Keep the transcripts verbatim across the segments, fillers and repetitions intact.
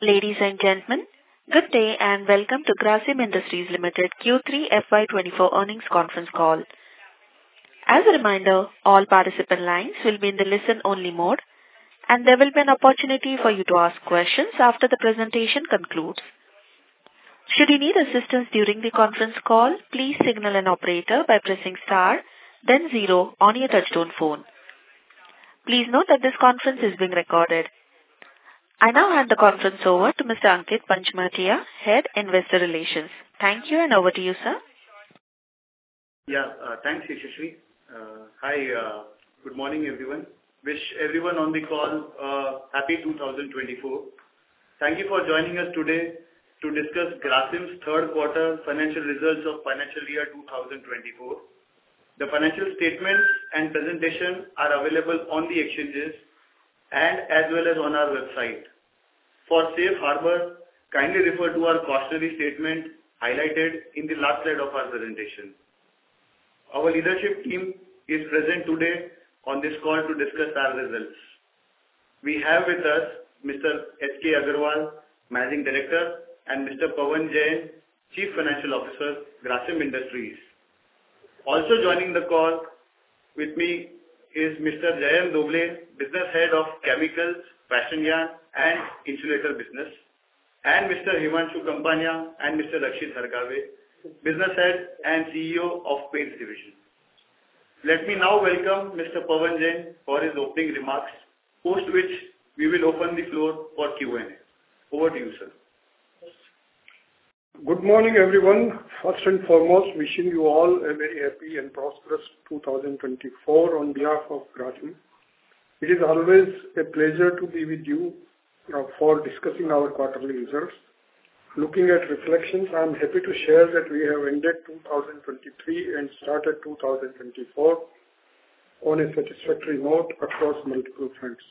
Ladies and gentlemen, good day and welcome to Grasim Industries Limited Q three F Y twenty-four earnings conference call. As a reminder, all participant lines will be in the listen-only mode, and there will be an opportunity for you to ask questions after the presentation concludes. Should you need assistance during the conference call, please signal an operator by pressing star, then zero on your touchtone phone. Please note that this conference is being recorded. I now hand the conference over to Mister Ankit Panchmatia, Head Investor Relations. Thank you, and over to you, sir. Yeah, uh, thanks, Yashasvi. Uh, hi, uh, good morning, everyone. Wish everyone on the call uh, happy two thousand twenty-four. Thank you for joining us today to discuss Grasim's third quarter financial results of financial year two thousand twenty-four. The financial statements and presentation are available on the exchanges and as well as on our website. For safe harbor, kindly refer to our cautionary statement highlighted in the last slide of our presentation. Our leadership team is present today on this call to discuss our results. We have with us Mister S K Agarwal, Managing Director, and Mister Pavan Jain, Chief Financial Officer, Grasim Industries. Also joining the call with me is Mister Jayant Doble, Business Head of Chemicals, Fashion Yarn and Insulator Business, and Mister Himanshu Kampania and Mister Rakshit Hargave, Business Head and C E O of Paints Division. Let me now welcome Mister Pavan Jain for his opening remarks, post which we will open the floor for Q and A. Over to you, sir. Good morning, everyone. First and foremost, wishing you all a very happy and prosperous two thousand twenty-four on behalf of Grasim. It is always a pleasure to be with you uh, for discussing our quarterly results. Looking at reflections, I am happy to share that we have ended two thousand twenty-three and started two thousand twenty-four on a satisfactory note across multiple fronts.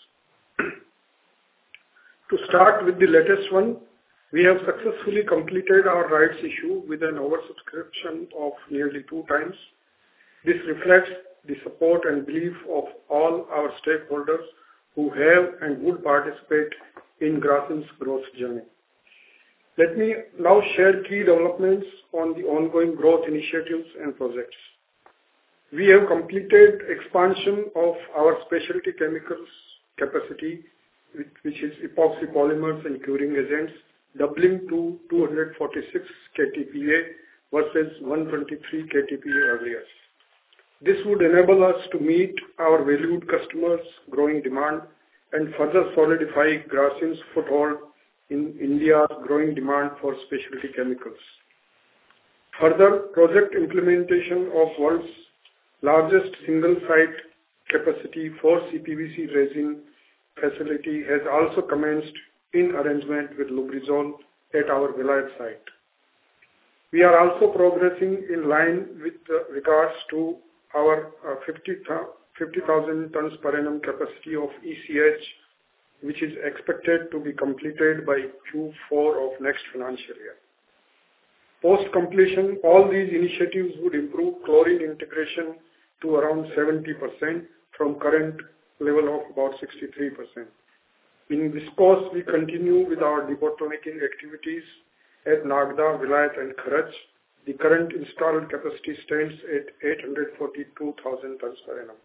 To start with the latest one, we have successfully completed our rights issue with an oversubscription of nearly two times. This reflects the support and belief of all our stakeholders who have and would participate in Grasim's growth journey. Let me now share key developments on the ongoing growth initiatives and projects. We have completed expansion of our specialty chemicals capacity, which is epoxy polymers and curing agents, doubling to two hundred forty-six K T P A versus one hundred twenty-three K T P A earlier. This would enable us to meet our valued customers' growing demand and further solidify Grasim's foothold in India's growing demand for specialty chemicals. Further, project implementation of world's largest single-site capacity for C P V C resin facility has also commenced in arrangement with Lubrizol at our Vilayat site. We are also progressing in line with uh, regards to our uh, fifty thousand tons per annum capacity of E C H, which is expected to be completed by Q four of next financial year. Post-completion, all these initiatives would improve chlorine integration to around seventy percent from current level of about sixty-three percent. In viscose, we continue with our debottlenecking activities at Nagda, Vilayat and Kharach. The current installed capacity stands at eight hundred forty-two thousand tons per annum.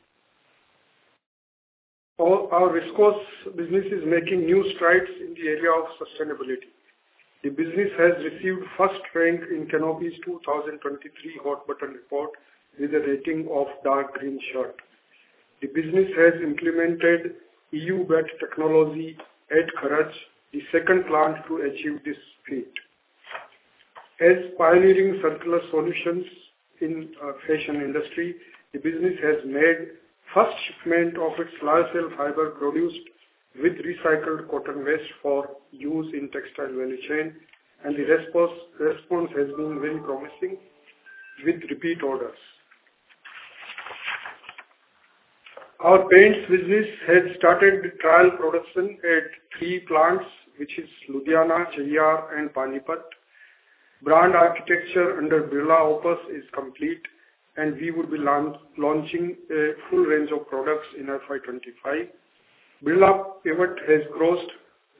Our, our viscose business is making new strides in the area of sustainability. The business has received first rank in Canopy's two thousand twenty-three Hot Button Report with a rating of dark green shirt. The business has implemented E U-B A T technology at Kharach, the second plant to achieve this feat. As pioneering circular solutions in uh, fashion industry, the business has made first shipment of its lyocell fiber produced with recycled cotton waste for use in textile value chain, and the response, response has been very promising with repeat orders. Our paints business has started trial production at three plants, which is Ludhiana, Cheyyar and Panipat. Brand architecture under Birla Opus is complete, and we would be launch, launching a full range of products in F Y twenty-five. Birla Pivot has grossed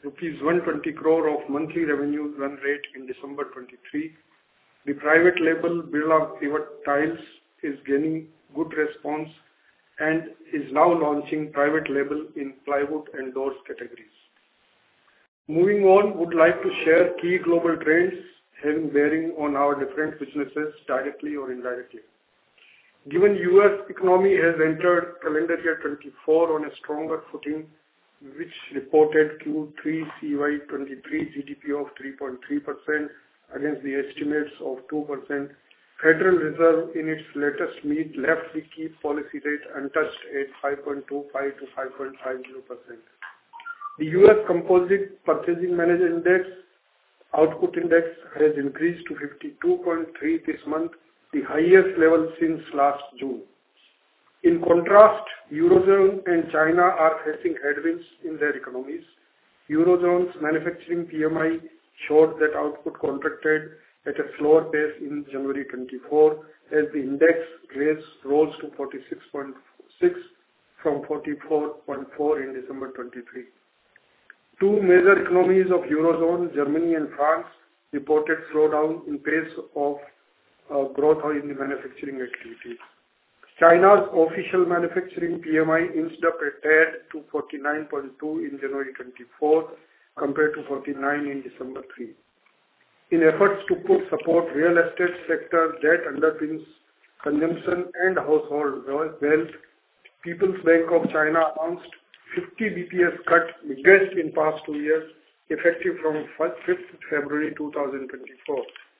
rupees one hundred twenty crore of monthly revenue run rate in December twenty-three. The private label Birla Pivot Tiles is gaining good response and is now launching private label in plywood and doors categories. Moving on, would like to share key global trends having bearing on our different businesses directly or indirectly. Given U S economy has entered calendar year twenty-four on a stronger footing, which reported Q three C Y twenty-three G D P of three point three percent against the estimates of two percent. Federal Reserve in its latest meet left the key policy rate untouched at five point two five to five point five zero percent. The U S Composite Purchasing Manager Index Output Index has increased to fifty-two point three this month, the highest level since last June. In contrast, Eurozone and China are facing headwinds in their economies. Eurozone's manufacturing P M I showed that output contracted at a slower pace in January twenty-four as the index raise rose to forty-six point six from forty-four point four in December twenty-three. Two major economies of Eurozone, Germany and France, reported slowdown in pace of uh, growth in the manufacturing activities. China's official manufacturing P M I inched up a tad to forty-nine point two in January twenty-four compared to forty-nine in December three. In efforts to put support real estate sector that underpins consumption and household wealth, People's Bank of China announced fifty B P S cut, biggest in past two years, effective from fifth February two thousand twenty-four.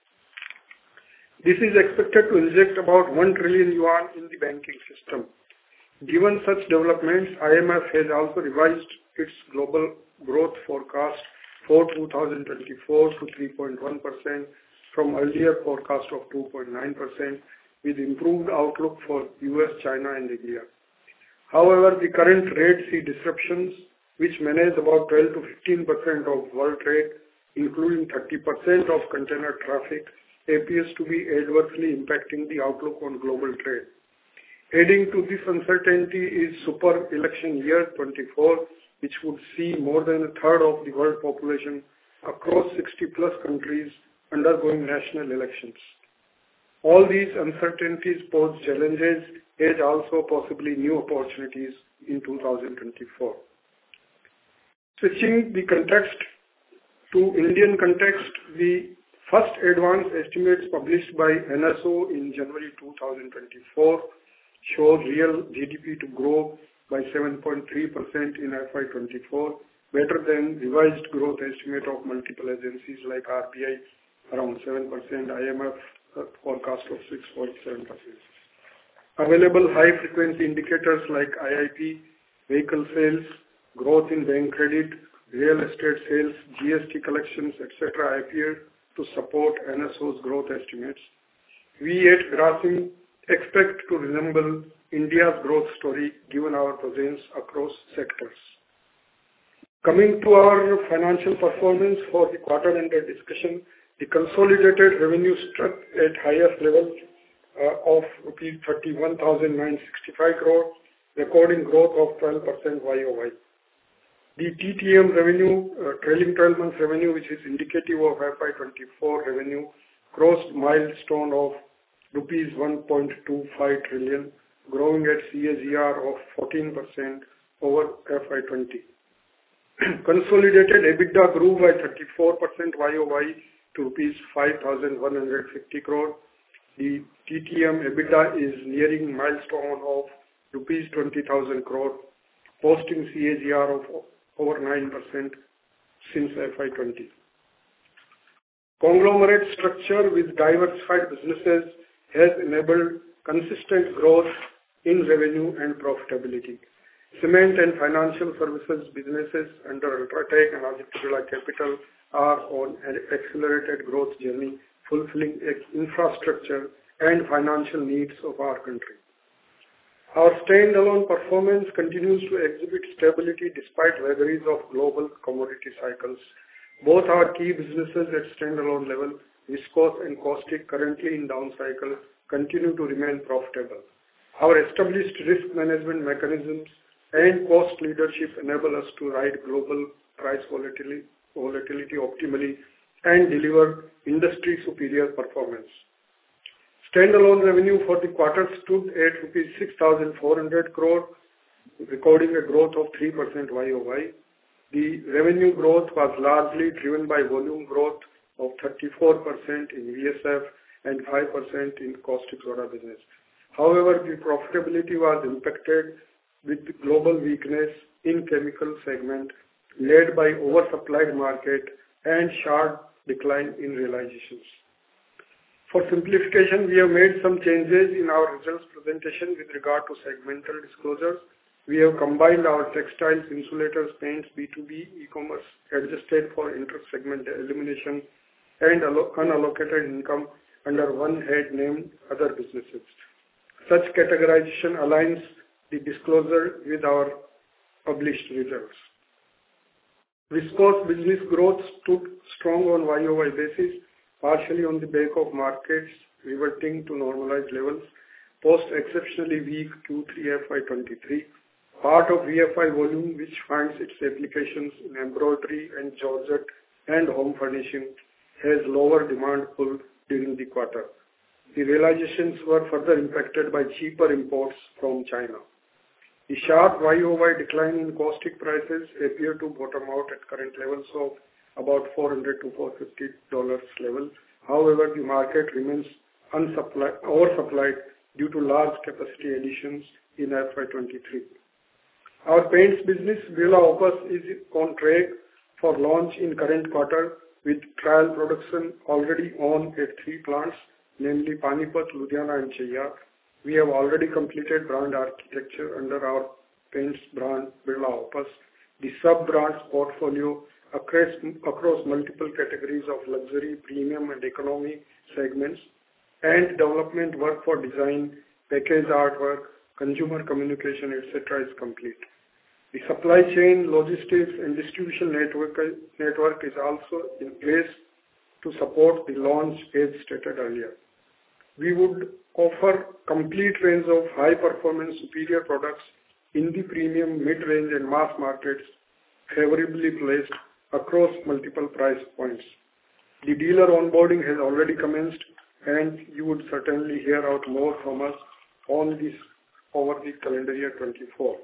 This is expected to inject about one trillion yuan in the banking system. Given such developments, I M F has also revised its global growth forecast for two thousand twenty-four to three point one percent from earlier forecast of two point nine percent with improved outlook for U S, China and India. However, the current Red Sea disruptions, which manage about twelve to fifteen percent of world trade, including thirty percent of container traffic, appears to be adversely impacting the outlook on global trade. Adding to this uncertainty is super election year twenty-four, which would see more than a third of the world population across sixty plus countries undergoing national elections. All these uncertainties pose challenges, as also possibly new opportunities in two thousand twenty-four. Switching the context to Indian context, the first advanced estimates published by N S O in January two thousand twenty-four show real G D P to grow by seven point three percent in F Y twenty-four, better than revised growth estimate of multiple agencies like R B I around seven percent, I M F forecast of six point seven percent. Available high-frequency indicators like I I P, vehicle sales, growth in bank credit, real estate sales, G S T collections, et cetera appear to support N S O's growth estimates. We at Grasim expect to resemble India's growth story given our presence across sectors. Coming to our financial performance for the quarter under discussion, the consolidated revenue struck at highest level uh, of rupees thirty-one thousand nine hundred sixty-five crore, recording growth of twelve percent Y O Y. The T T M revenue, uh, trailing twelve months revenue, which is indicative of F Y twenty-four revenue, crossed milestone of rupees one point two five trillion, growing at C A G R of fourteen percent over F Y twenty. Consolidated EBITDA grew by thirty-four percent Y O Y to rupees five thousand one hundred fifty crore. The T T M EBITDA is nearing milestone of rupees twenty thousand crore, posting C A G R of over nine percent since F Y twenty. Conglomerate structure with diversified businesses has enabled consistent growth in revenue and profitability. Cement and financial services businesses under Ultratech and Aditya Birla Capital are on an accelerated growth journey, fulfilling infrastructure and financial needs of our country. Our standalone performance continues to exhibit stability despite vagaries of global commodity cycles. Both our key businesses at standalone level, viscose and caustic, currently in down cycle, continue to remain profitable. Our established risk management mechanisms and cost leadership enable us to ride global price volatility, volatility optimally and deliver industry superior performance. Standalone revenue for the quarter stood at rupees six thousand four hundred crore, recording a growth of three percent Y O Y. The revenue growth was largely driven by volume growth of thirty-four percent in V S F and five percent in caustic soda business. However, the profitability was impacted with global weakness in chemical segment led by oversupplied market and sharp decline in realizations. For simplification, we have made some changes in our results presentation with regard to segmental disclosures. We have combined our textiles, insulators, paints, B two B, e-commerce, adjusted for inter-segment elimination and unallocated income under one head named Other Businesses. Such categorization aligns the disclosure with our published results. Viscose business growth stood strong on Y O Y basis, partially on the back of markets reverting to normalized levels, post exceptionally weak Q three F Y twenty-three. Part of V F I volume, which finds its applications in embroidery and georgette and home furnishing, has lower demand pull during the quarter. The realizations were further impacted by cheaper imports from China. The sharp Y O Y decline in caustic prices appear to bottom out at current levels of about four hundred to four hundred fifty dollars level. However, the market remains unsupplied, oversupplied due to large capacity additions in F Y twenty-three. Our paints business, Birla Opus, is on track for launch in current quarter with trial production already on at three plants, namely Panipat, Ludhiana and Cheyyar. We have already completed brand architecture under our paints brand Birla Opus. The sub-brands portfolio across, across multiple categories of luxury, premium and economy segments, and development work for design, package artwork, consumer communication, et cetera is complete. The supply chain, logistics and distribution network, network is also in place to support the launch as stated earlier. We would offer complete range of high-performance superior products in the premium, mid-range and mass markets, favorably placed across multiple price points. The dealer onboarding has already commenced, and you would certainly hear out more from us on this over the calendar year twenty-four.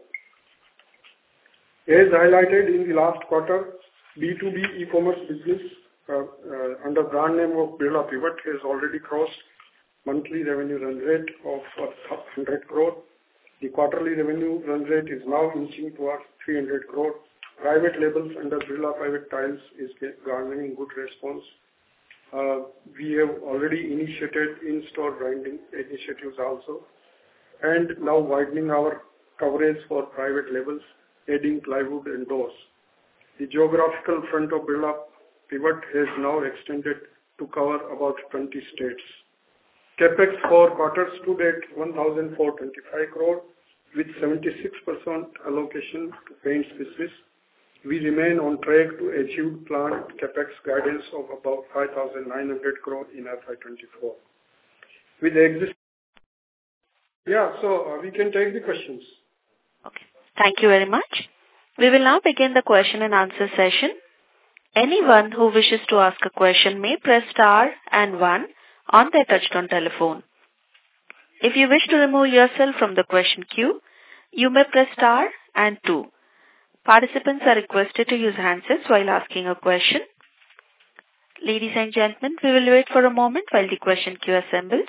As highlighted in the last quarter, B two B e-commerce business uh, uh, under brand name of Birla Pivot has already crossed monthly revenue run rate of one hundred crore. The quarterly revenue run rate is now inching towards three hundred crore. Private labels under Birla Pivot Tiles is garnering good response. Uh, we have already initiated in-store branding initiatives also, and now widening our coverage for private labels, adding plywood and doors. The geographical front of Birla Pivot has now extended to cover about twenty states. Capex for quarter stood at one thousand four hundred twenty-five crore with seventy-six percent allocation to paints business. We remain on track to achieve planned Capex guidance of about five thousand nine hundred crore in F Y twenty-four. With the existing, yeah, so uh, we can take the questions. Okay. Thank you very much. We will now begin the question and answer session. Anyone who wishes to ask a question may press star and one on their touchtone telephone. If you wish to remove yourself from the question queue, you may press star and two. Participants are requested to use handsets while asking a question. Ladies and gentlemen, we will wait for a moment while the question queue assembles.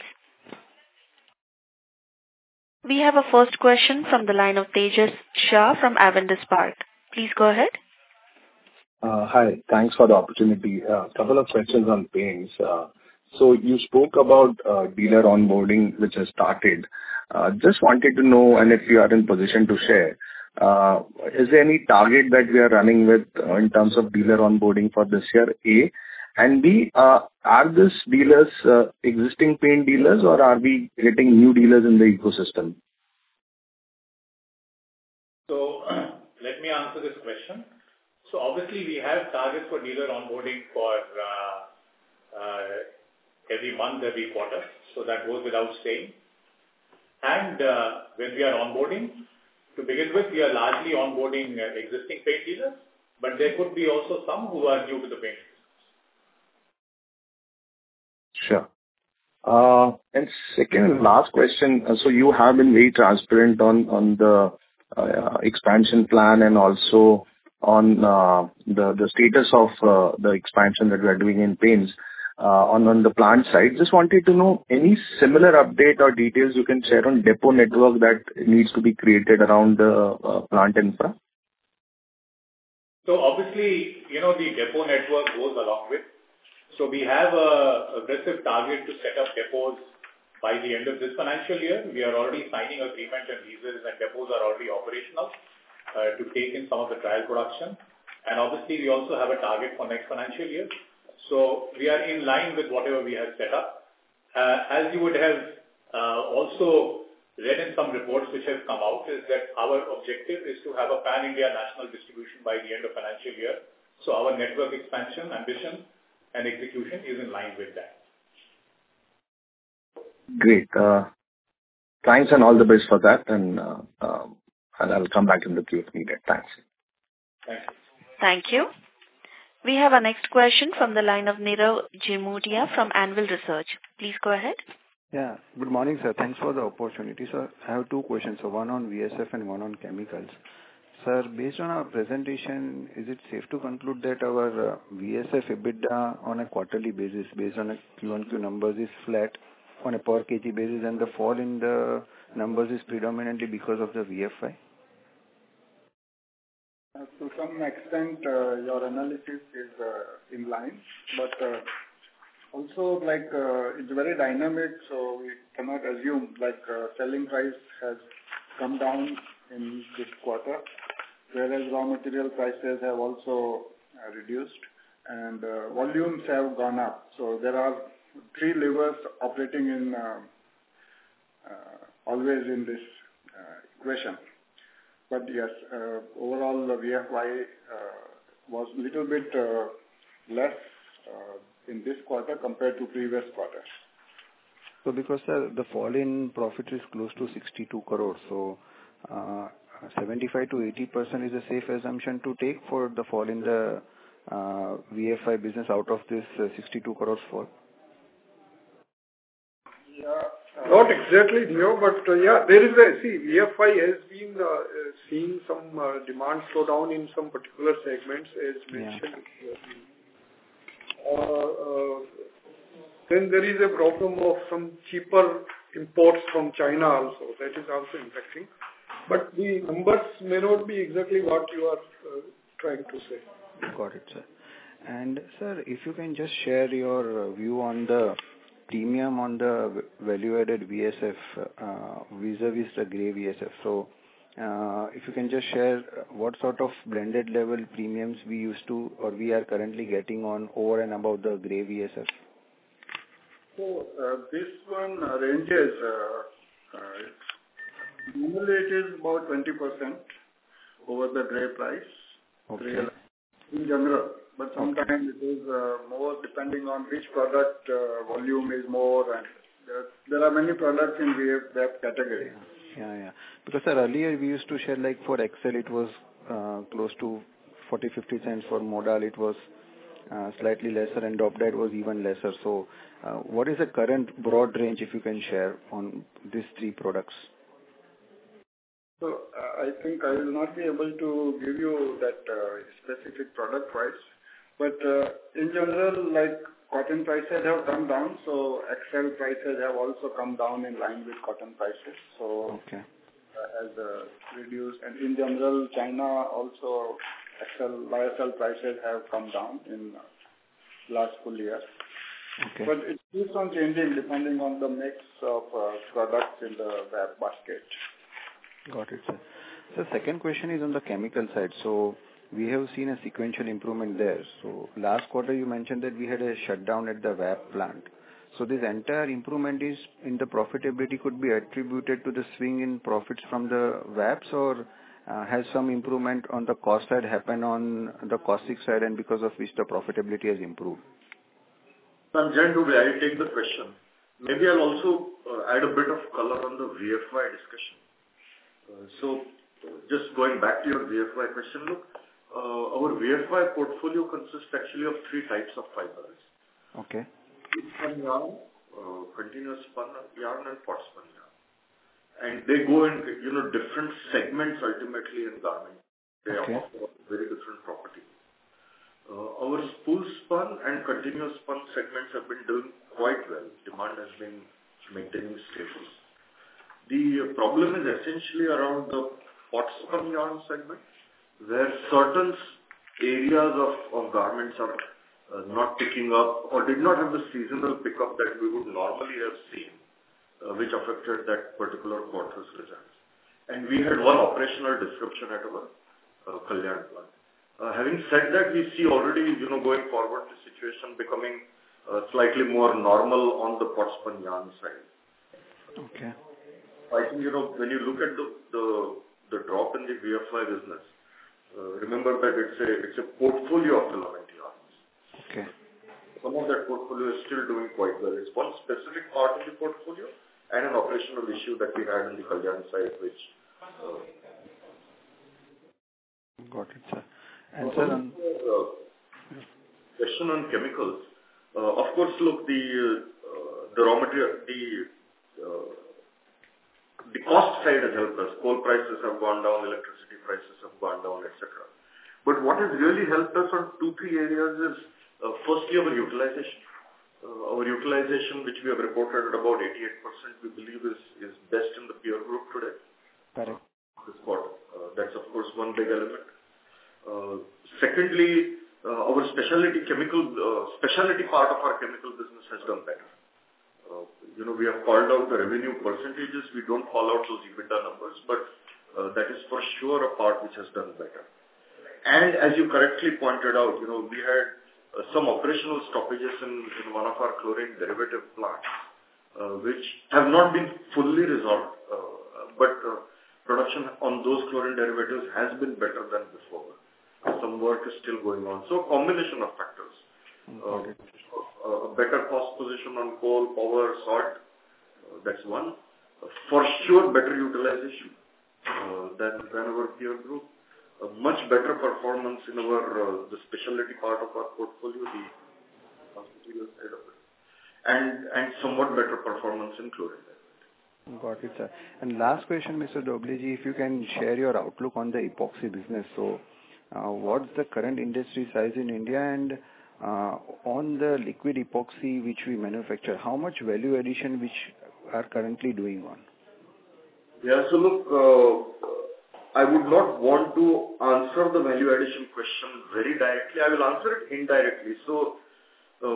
We have a first question from the line of Tejas Shah from Avendus Spark. Please go ahead. Uh, hi, thanks for the opportunity. A uh, couple of questions on paints. Uh, so you spoke about uh, dealer onboarding which has started. Uh, just wanted to know, and if you are in position to share, uh, is there any target that we are running with uh, in terms of dealer onboarding for this year, A? And B, uh, are these dealers uh, existing paint dealers or are we getting new dealers in the ecosystem? So let me answer this question. So obviously we have targets for dealer onboarding for uh, uh, every month, every quarter. So that goes without saying. And uh, when we are onboarding, to begin with, we are largely onboarding uh, existing paint dealers. but there could be also some who are new to the paint business. Sure. Uh, and second and last question. Uh, so you have been very transparent on on the uh, expansion plan and also on uh, the the status of uh, the expansion that we are doing in paints uh, on on the plant side. Just wanted to know any similar update or details you can share on depot network that needs to be created around the uh, plant infra. So obviously, you know, the depot network goes along with. So we have a aggressive target to set up depots by the end of this financial year. We are already signing agreement and leases, and depots are already operational uh, to take in some of the trial production. And obviously, we also have a target for next financial year. So we are in line with whatever we have set up. Uh, as you would have uh, also read in some reports which have come out, is that our objective is to have a pan-India national distribution by the end of financial year. So our network expansion, ambition, and execution is in line with that. Great. Uh, thanks and all the best for that. And, uh, uh, and I'll come back in the queue if needed. Thanks. Thank you. Thank you. We have our next question from the line of Nirav Jimudia from Anvil Research. Please go ahead. Yeah. Good morning, sir. Thanks for the opportunity. Sir, I have two questions. So one on V S F and one on chemicals. Sir, based on our presentation, is it safe to conclude that our uh, V S F EBITDA on a quarterly basis, based on a Q on Q numbers, is flat on a per kg basis, and the fall in the numbers is predominantly because of the V F I? Uh, to some extent, uh, your analysis is uh, in line, but uh, also like uh, it's very dynamic, so we cannot assume like uh, selling price has come down in this quarter, whereas raw material prices have also uh, reduced and uh, volumes have gone up. So there are three levers operating in uh, uh, always in this uh, equation. But yes, uh, overall the V F Y uh, was a little bit uh, less uh, in this quarter compared to previous quarters. So because sir, the fall in profit is close to sixty-two crores, so uh, seventy-five to eighty percent is a safe assumption to take for the fall in the uh, V F I business out of this uh, sixty-two crores fall? Yeah, uh, not exactly, no, but uh, yeah, there is a, see, V F I has been uh, uh, seeing some uh, demand slowdown in some particular segments as mentioned. Yeah. Uh, uh, then there is a problem of some cheaper imports from China also, that is also impacting. But the numbers may not be exactly what you are uh, trying to say. Got it, sir. And sir, if you can just share your uh, view on the premium on the value-added V S F uh, vis-a-vis the grey V S F. So, uh, if you can just share what sort of blended level premiums we used to or we are currently getting on over and above the grey V S F. So, uh, this one uh, ranges, uh, uh, normally it is about twenty percent over the grey price, Okay. grey in general. But sometimes it is uh, more depending on which product uh, volume is more, and there, there are many products in V F category. Yeah, yeah. Because sir, earlier we used to share like for Excel it was uh, close to forty to fifty cents. For Modal it was uh, slightly lesser, and Dopdyed was even lesser. So uh, what is the current broad range if you can share on these three products? So uh, I think I will not be able to give you that uh, specific product price. But uh, in general, like cotton prices have come down, so Excel prices have also come down in line with cotton prices. So Okay. uh, has uh, reduced, and in general, China also Excel, Y S L prices have come down in uh, last full year. Okay. But it keeps on changing depending on the mix of uh, products in the V A P basket. Got it, sir. So second question is on the chemical side. So we have seen a sequential improvement there. So last quarter you mentioned that we had a shutdown at the V A P plant. So this entire improvement is in the profitability could be attributed to the swing in profits from the V A Ps, or uh, has some improvement on the cost side happened on the caustic side, and because of which the profitability has improved? I'm Jayant Dubey. I'll take the question. Maybe I'll also uh, add a bit of color on the V F Y discussion. Uh, so, uh, just going back to your V F Y question, look, Uh, our V F Y portfolio consists actually of three types of fibers. Okay. Spun yarn, uh, continuous spun yarn, and pot spun yarn. And they go in, you know, different segments ultimately in garment. They Okay. offer very different properties. Uh, our spool spun and continuous spun segments have been doing quite well. Demand has been maintaining stable. The problem is essentially around the pot spun yarn segment, where certain areas of, of garments are uh, not picking up or did not have the seasonal pickup that we would normally have seen, uh, which affected that particular quarter's results. And we had one operational disruption at our uh, Kalyan plant. Uh, having said that, we see already, you know, going forward, the situation becoming uh, slightly more normal on the pot spun yarn side. Okay. I think, you know, when you look at the the, the drop in the V F Y business, uh, remember that it's a it's a portfolio of filament yarns. Okay. Some of that portfolio is still doing quite well. It's one specific part of the portfolio and an operational issue that we had in the Kalyan side, which. Uh, Got it, sir. And sir, on uh, question on chemicals. Uh, of course, look, the uh, the raw material, the uh, the cost side has helped us. Coal prices have gone down, electricity prices have gone down, et cetera. But what has really helped us on two, three areas is, uh, firstly, our utilization. Uh, our utilization, which we have reported at about eighty-eight percent, we believe is, is best in the peer group today. correct. This quarter. Uh, that's, of course, one big element. Uh, secondly, uh, our specialty chemical, uh, specialty part of our chemical business has done better. Uh, you know, we have called out the revenue percentages. We don't call out those EBITDA numbers, but uh, that is for sure a part which has done better. And as you correctly pointed out, you know, we had uh, some operational stoppages in, in one of our chlorine derivative plants, uh, which have not been fully resolved, uh, but uh, production on those chlorine derivatives has been better than before. Some work is still going on. So a combination of factors. Uh, a better cost position on coal, power, salt, uh, that's one. Uh, for sure, better utilization uh, than, than our peer group. A much better performance in our uh, the specialty part of our portfolio, the material side of it, and and somewhat better performance in chlorine. Got it, sir. And last question, Mister Dobleji, if you can share your outlook on the epoxy business. So, uh, what's the current industry size in India, and uh, on the liquid epoxy which we manufacture, how much value addition which are currently doing on? Yeah, so look, uh, I would not want to answer the value addition question very directly. I will answer it indirectly. So, uh,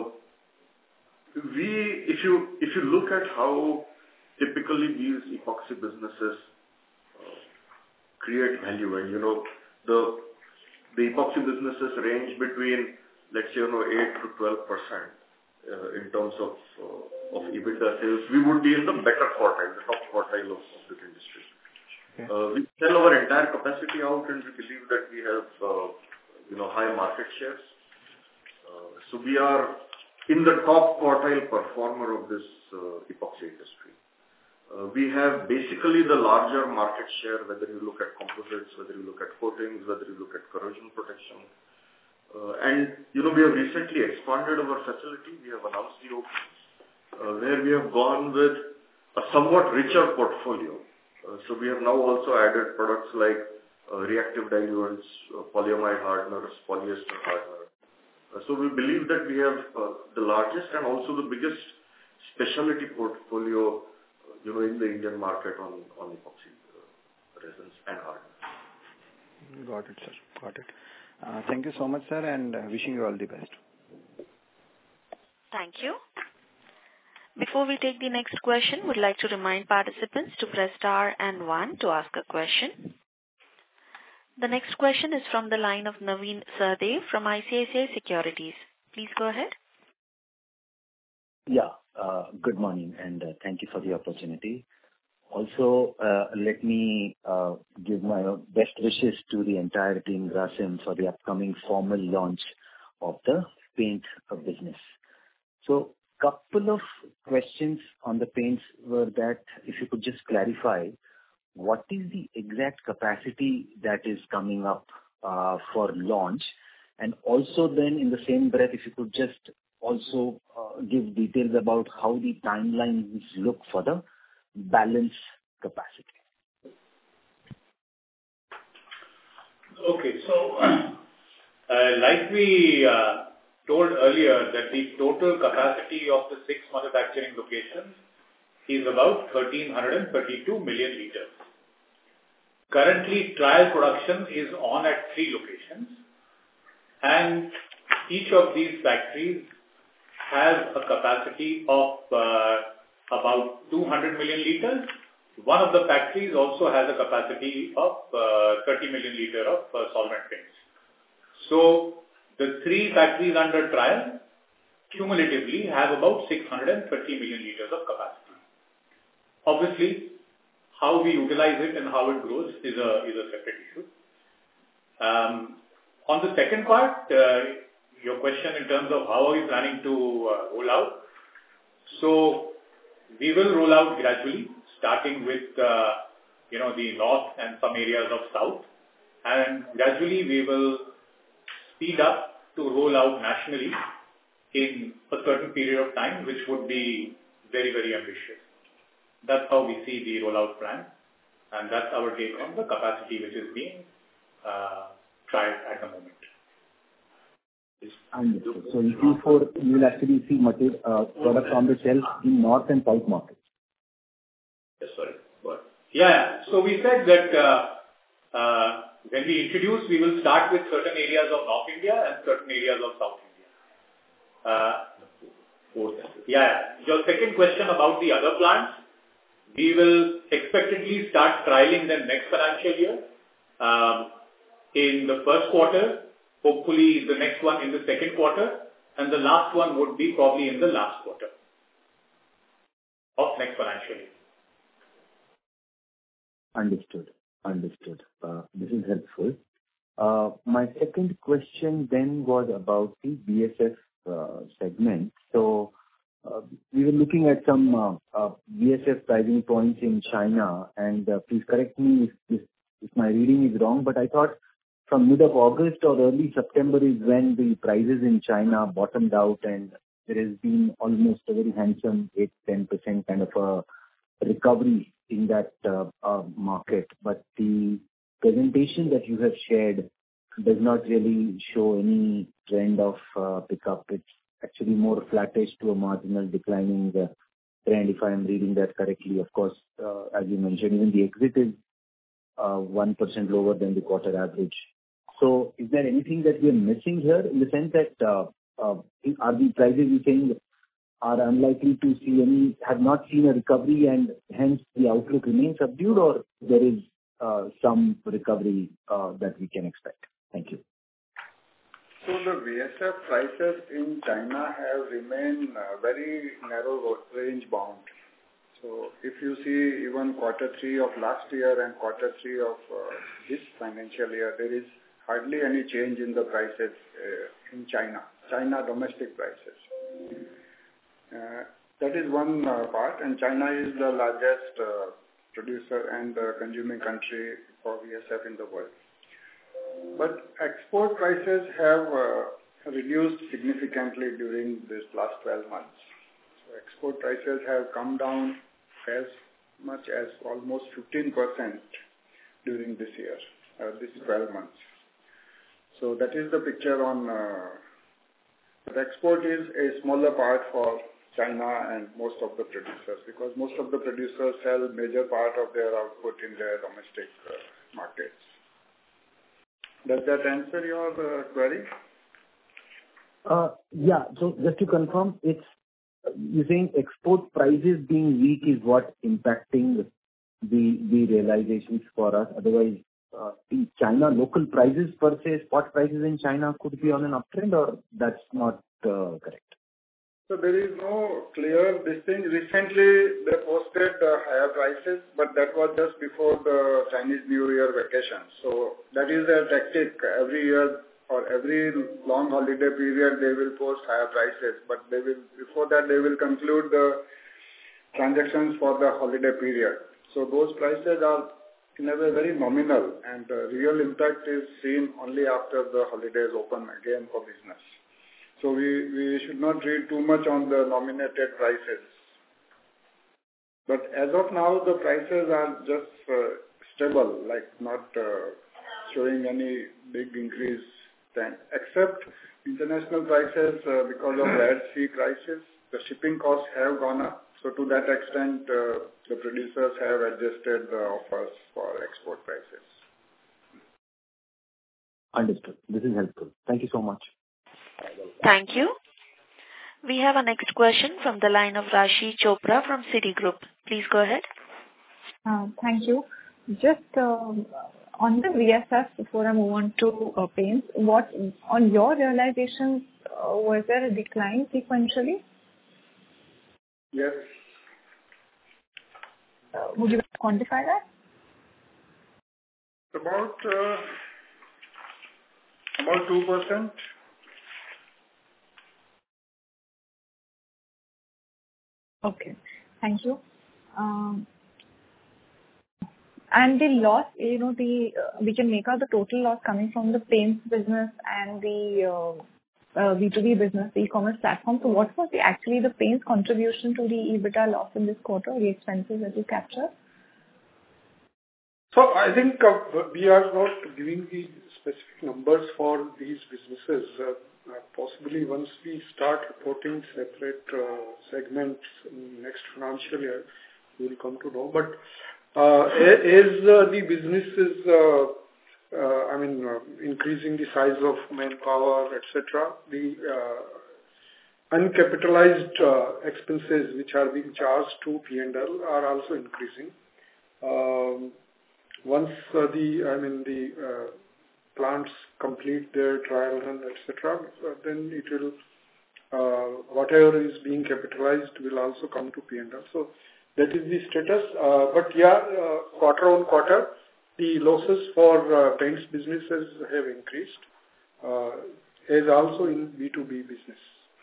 we, if you if you look at how typically these epoxy businesses uh, create value, and you know, the the epoxy businesses range between, let's say, you know, eight to twelve percent uh, in terms of uh, of EBITDA sales. We would be in the better quartile, the top quartile of, of this industry. Okay. Uh, we sell our entire capacity out, and we believe that we have uh, you know high market shares. Uh, so we are in the top quartile performer of this uh, epoxy industry. Uh, we have basically the larger market share, whether you look at composites, whether you look at coatings, whether you look at corrosion protection. Uh, and, you know, we have recently expanded our facility. We have announced the opening, uh, where we have gone with a somewhat richer portfolio. Uh, so we have now also added products like uh, reactive diluents, uh, polyamide hardeners, polyester hardener. Uh, so we believe that we have uh, the largest and also the biggest specialty portfolio, you know, in the Indian market on, on epoxy uh, resins and hardeners. Got it, sir. Got it. Uh, thank you so much, sir, and uh, wishing you all the best. Thank you. Before we take the next question, would like to remind participants to press star and one to ask a question. The next question is from the line of Naveen Sahdev from I C I C I Securities. Please go ahead. Yeah. Uh, good morning, and uh, thank you for the opportunity. Also, uh, let me uh, give my best wishes to the entire team Grasim for the upcoming formal launch of the paint uh, business. So, couple of questions on the paints were that if you could just clarify, what is the exact capacity that is coming up uh, for launch? And also then in the same breath, if you could just also uh, give details about how the timelines look for the balance capacity. Okay. So, uh, like we uh, told earlier that the total capacity of the six manufacturing locations is about one thousand three hundred thirty-two million liters. Currently, trial production is on at three locations, and each of these factories has a capacity of uh, about two hundred million liters. One of the factories also has a capacity of uh, thirty million liters of uh, solvent paints. So, the three factories under trial cumulatively have about six hundred thirty million liters of capacity. Obviously, how we utilize it and how it grows is a, is a separate issue. Um, on the second part, uh, your question in terms of how are we planning to uh, roll out. So, we will roll out gradually, starting with, uh, you know, the north and some areas of south. And gradually we will speed up to roll out nationally in a certain period of time, which would be very, very ambitious. That's how we see the rollout plan. And that's our take on the capacity which is being uh, tried at the moment. Understood. So in Q four, you will actually see material, uh, products on the shelf in north and south markets. Yes, sorry. But yeah, so we said that uh, uh, when we introduce, we will start with certain areas of North India and certain areas of South India. Uh, yeah, your second question about the other plants, we will expectedly start trialing them next financial year. Um, in the first quarter, hopefully the next one in the second quarter, and the last one would be probably in the last quarter of next financial year. Understood. Understood. Uh, This is helpful. Uh, My second question then was about the B S F uh, segment. So, uh, we were looking at some uh, uh, B S F pricing points in China, and uh, please correct me if this- if my reading is wrong, but I thought from mid of August or early September is when the prices in China bottomed out, and there has been almost a very handsome eight to ten percent kind of a recovery in that uh, uh, market. But the presentation that you have shared does not really show any trend of uh, pickup. It's actually more flattish to a marginal declining uh, trend, if I am reading that correctly. Of course, uh, as you mentioned, even the exit is uh, one percent lower than the quarter average. So is there anything that we are missing here in the sense that uh, uh, are the prices you think are unlikely to see any, have not seen a recovery and hence the outlook remains subdued, or there is uh, some recovery uh, that we can expect? Thank you. So the V S F prices in China have remained uh, very narrow range bound. So if you see even quarter three of last year and quarter three of uh, this financial year, there is hardly any change in the prices uh, in China, China domestic prices. Uh, that is one uh, part, and China is the largest uh, producer and uh, consuming country for V S F in the world. But export prices have uh, reduced significantly during this last twelve months. So export prices have come down as much as almost fifteen percent during this year, uh, this twelve months. So that is the picture on, uh, but export is a smaller part for China and most of the producers, because most of the producers sell major part of their output in their domestic uh, markets. Does that answer your uh, query? Uh, yeah, so just to confirm, it's you're saying export prices being weak is what impacting the the realizations for us. Otherwise, uh, in China, local prices per se, spot prices in China could be on an uptrend, or that's not uh, correct? So there is no clear this thing. Recently, they posted uh, higher prices, but that was just before the Chinese New Year vacation. So that is their tactic. Every year or every long holiday period, they will post higher prices, but they will before that they will conclude the transactions for the holiday period. So those prices are in a way very nominal, and the real impact is seen only after the holidays open again for business. So we, we should not read too much on the nominated prices. But as of now, the prices are just uh, stable, like not uh, showing any big increase then, except international prices uh, because of Red Sea crisis, the shipping costs have gone up. So to that extent, uh, the producers have adjusted the offers for export prices. Understood. This is helpful. Thank you so much. Thank you. We have a next question from the line of Rashi Chopra from Citigroup. Please go ahead. Uh, thank you. Just uh, on the V S F, before I move on to uh, paints, what on your realizations, uh, was there a decline sequentially? Yes. Uh, would you quantify that? About uh, about two percent. Okay, thank you. Um, and the loss, you know, the uh, we can make out the total loss coming from the paints business and the uh, uh, B two B business, the e-commerce platform. So what was the actually the paints contribution to the EBITDA loss in this quarter, the expenses that you captured? So I think uh, we are not giving the specific numbers for these businesses. Uh, uh, possibly once we start reporting separate uh, segments in next financial year, we will come to know. But uh, as uh, the business is, uh, uh, I mean, uh, increasing the size of manpower, et cetera, the uh, uncapitalized uh, expenses which are being charged to P and L are also increasing. Um, Once uh, the, I mean, the uh, plants complete their trial run, et cetera, uh, then it will, uh, whatever is being capitalized will also come to P and L. So that is the status. Uh, but yeah, uh, quarter on quarter, the losses for uh, paints businesses have increased, uh, as also in B two B business.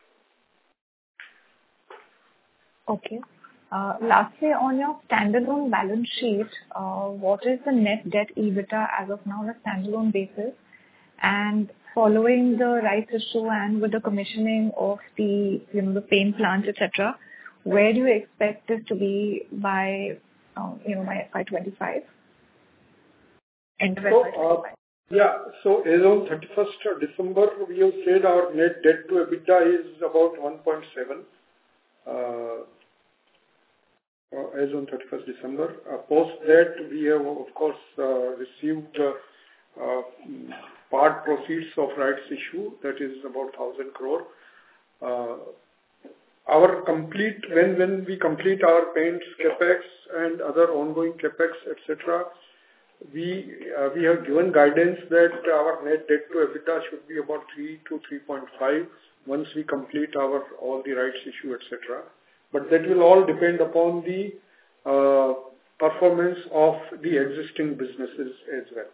Okay. Uh, lastly, on your standalone balance sheet, uh, what is the net debt EBITDA as of now on a standalone basis? And following the rights issue and with the commissioning of the, you know, the paint plant, et cetera, where do you expect this to be by, uh, you know, by F Y twenty-five? End of So, F Y twenty-five. uh, yeah, so as on thirty-first of December, we have said our net debt to EBITDA is about one point seven. Uh, Uh, as on thirty-first December. Uh, post that, we have, of course, uh, received uh, uh, part proceeds of rights issue, that is about one thousand crore. Uh, our complete, when, when we complete our paints capex and other ongoing capex, et cetera, we, uh, we have given guidance that our net debt to EBITDA should be about three to three point five once we complete our all the rights issue, et cetera. But that will all depend upon the uh, performance of the existing businesses as well.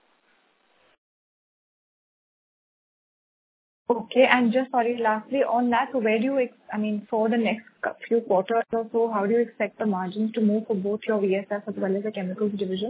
Okay, and just sorry, lastly on that, so where do you, ex- I mean, for the next few quarters or so, how do you expect the margins to move for both your V S F as well as the chemicals division?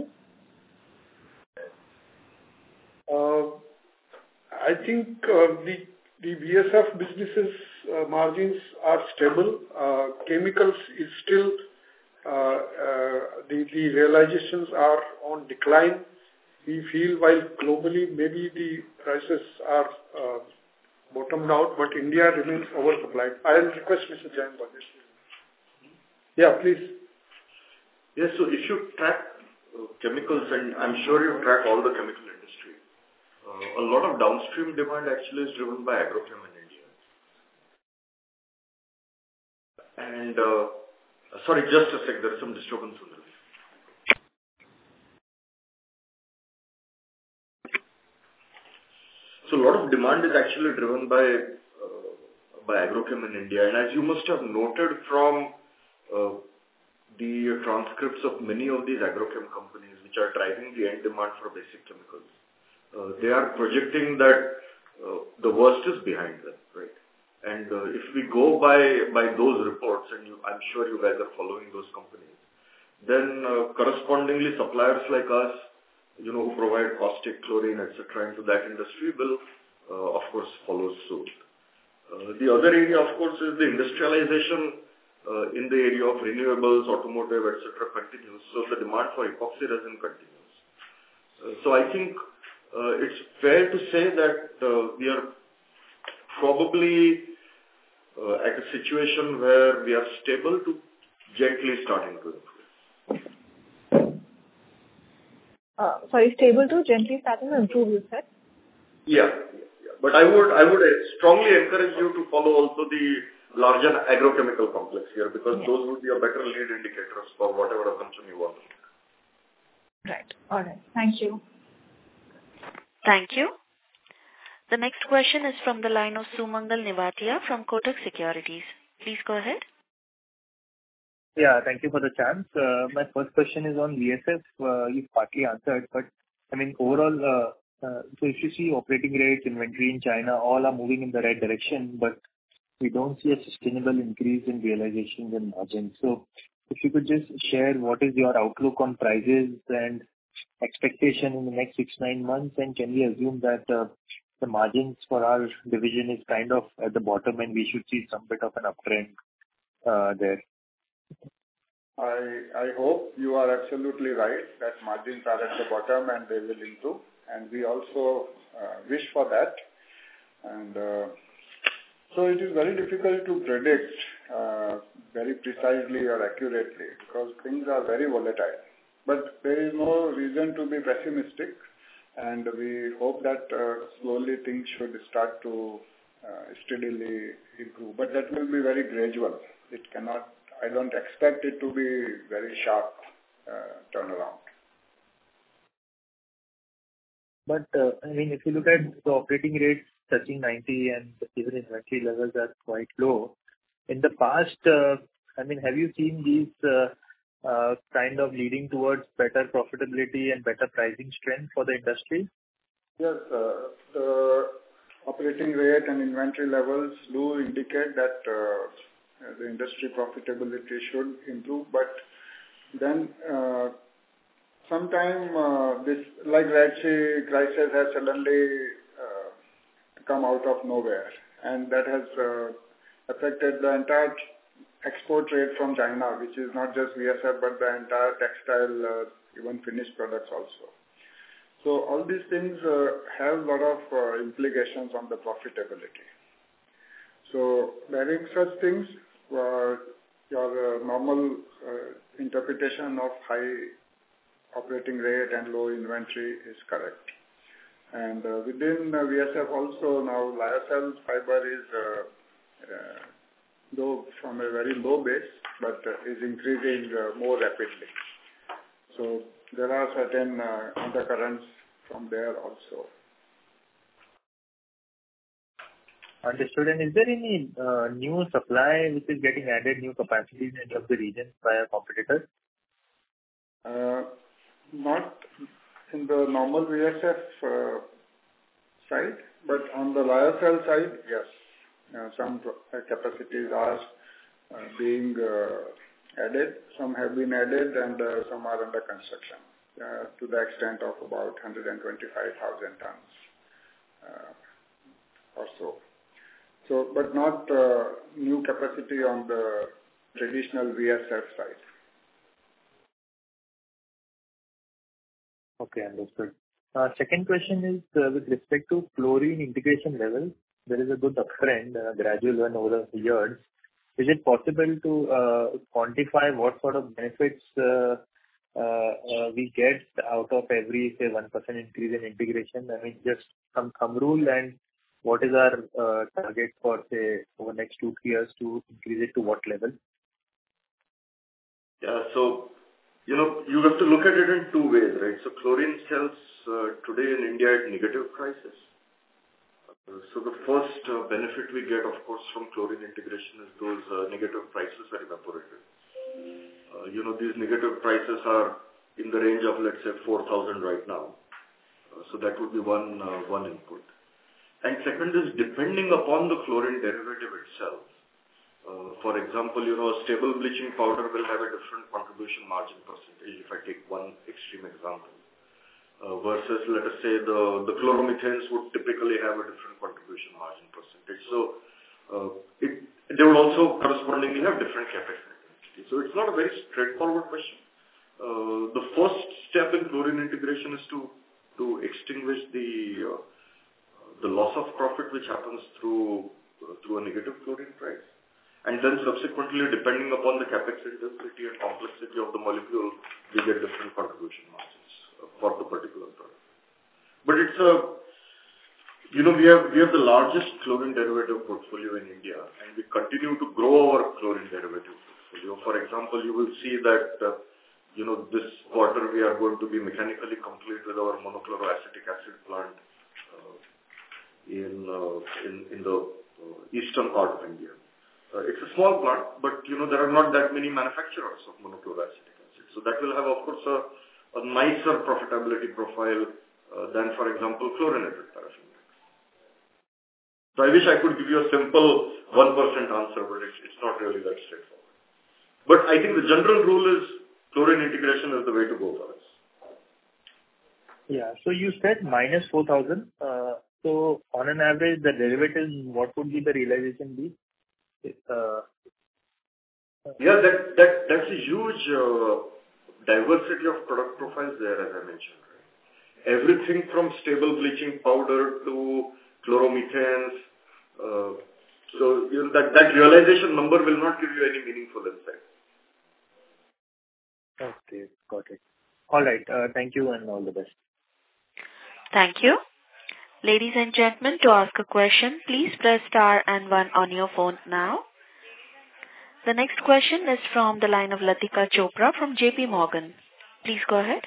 Uh, I think uh, the the V S F businesses uh, margins are stable. Uh, chemicals is still, uh, uh, the, the realizations are on decline. We feel while globally maybe the prices are uh, bottomed out, but India remains oversupplied. I will request Mister Jain for this. Yeah, please. Yes, so if you track uh, chemicals, and I'm sure you track all the chemical industry, Uh, a lot of downstream demand actually is driven by agrochem in India. And, uh, sorry, just a sec, there is some disturbance on the line. So a lot of demand is actually driven by, uh, by agrochem in India. And as you must have noted from uh, the transcripts of many of these agrochem companies which are driving the end demand for basic chemicals, Uh, they are projecting that uh, the worst is behind them, right? And uh, if we go by by those reports, and you, I'm sure you guys are following those companies, then uh, correspondingly suppliers like us, you know, who provide caustic, chlorine, et cetera into that industry will, uh, of course, follow suit. Uh, the other area, of course, is the industrialization uh, in the area of renewables, automotive, et cetera continues. So the demand for epoxy resin continues. Uh, so I think uh, it's fair to say that uh, we are probably uh, at a situation where we are stable to gently starting to improve. Uh, sorry, stable to gently starting to improve, you said? Yeah, yeah, yeah. But I would, I would strongly encourage you to follow also the larger agrochemical complex here, because yeah. those would be a better lead indicators for whatever assumption you want. Right. All right. Thank you. Thank you. The next question is from the line of Sumangal Nevatia from Kotak Securities. Please go ahead. Yeah, thank you for the chance. Uh, my first question is on V S F. Uh, you've partly answered, but I mean, overall, uh, uh, so if you see operating rates, inventory in China, all are moving in the right direction, but we don't see a sustainable increase in realizations and margins. So if you could just share what is your outlook on prices and expectation in the next six, nine months, and can we assume that uh, the margins for our division is kind of at the bottom and we should see some bit of an uptrend uh, there? I I hope you are absolutely right that margins are at the bottom and they will improve, and we also uh, wish for that. And uh, so it is very difficult to predict uh, very precisely or accurately because things are very volatile. But there is no reason to be pessimistic, and we hope that uh, slowly things should start to uh, steadily improve. But that will be very gradual. It cannot. I don't expect it to be very sharp uh, turnaround. But, uh, I mean, if you look at the operating rates touching ninety and even inventory levels are quite low, in the past, uh, I mean, have you seen these uh, uh, kind of leading towards better profitability and better pricing strength for the industry? Yes, uh, the operating rate and inventory levels do indicate that uh, the industry profitability should improve, but then uh, sometime uh, this, like Red Sea crisis has suddenly uh, come out of nowhere, and that has uh, affected the entire export trade from China, which is not just V S F, but the entire textile, uh, even finished products also. So all these things uh, have a lot of uh, implications on the profitability. So bearing such things, uh, your uh, normal uh, interpretation of high operating rate and low inventory is correct. And uh, within uh, V S F also now lyocell fiber is uh, uh, though from a very low base, but uh, is increasing uh, more rapidly. So there are certain uh, undercurrents from there also. Understood. And is there any uh, new supply which is getting added, new capacities in any of the regions by a competitor? Uh, not in the normal V S F uh, side, but on the lyocell side, yes. Uh, some uh, capacities are uh, being uh, added, some have been added, and uh, some are under construction uh, to the extent of about one hundred twenty-five thousand tons uh, or so. So, but not uh, new capacity on the traditional V S F side. Okay, understood. Uh, second question is uh, with respect to chlorine integration levels. There is a good uptrend, uh, gradual one over the years. Is it possible to uh, quantify what sort of benefits uh, uh, uh, we get out of every, say, one percent increase in integration? I mean, just some thumb rule, and what is our uh, target for, say, over the next two, three years to increase it to what level? Yeah, so, you know, you have to look at it in two ways, right? So chlorine sells uh, today in India at negative prices. Uh, so the first uh, benefit we get, of course, from chlorine integration is those uh, negative prices are evaporated. Uh, you know, these negative prices are in the range of, let's say, four thousand right now. Uh, so that would be one, uh, one input. And second is, depending upon the chlorine derivative itself, uh, For example, you know, stable bleaching powder will have a different contribution margin percentage, if I take one extreme example, uh, versus, let us say, the, the chloromethanes would typically have a different contribution margin percentage. So, uh, it, they would also correspondingly have different capex intensity. So, it's not a very straightforward question. Uh, the first step in chlorine integration is to, to extinguish the, uh, the loss of profit which happens through, uh, through a negative chlorine price. And then subsequently, depending upon the capex intensity and complexity of the molecule, we get different contribution margins uh, for the particular product. But it's a, you know, we have we have the largest chlorine derivative portfolio in India, and we continue to grow our chlorine derivative portfolio. For example, you will see that, uh, you know, this quarter we are going to be mechanically complete with our monochloroacetic acid plant uh, in, uh, in in the uh, eastern part of India. Uh, it's a small plant, but you know there are not that many manufacturers of monochloroacetic acid. So that will have, of course, a, a nicer profitability profile uh, than, for example, chlorinated paraffin. So I wish I could give you a simple one percent answer, but it's, it's not really that straightforward. But I think the general rule is chlorine integration is the way to go for us. Yeah. So you said minus four thousand. Uh, so on an average, the derivatives, what would be the realization be? Uh, yeah, that, that, that's a huge uh, diversity of product profiles there, as I mentioned. Right? Everything from stable bleaching powder to chloromethanes. Uh, so you know, that, that realization number will not give you any meaningful insight. Okay, got it. All right. Uh, thank you and all the best. Thank you. Ladies and gentlemen, to ask a question, please press star and one on your phone now. The next question is from the line of Latika Chopra from J P Morgan. Please go ahead.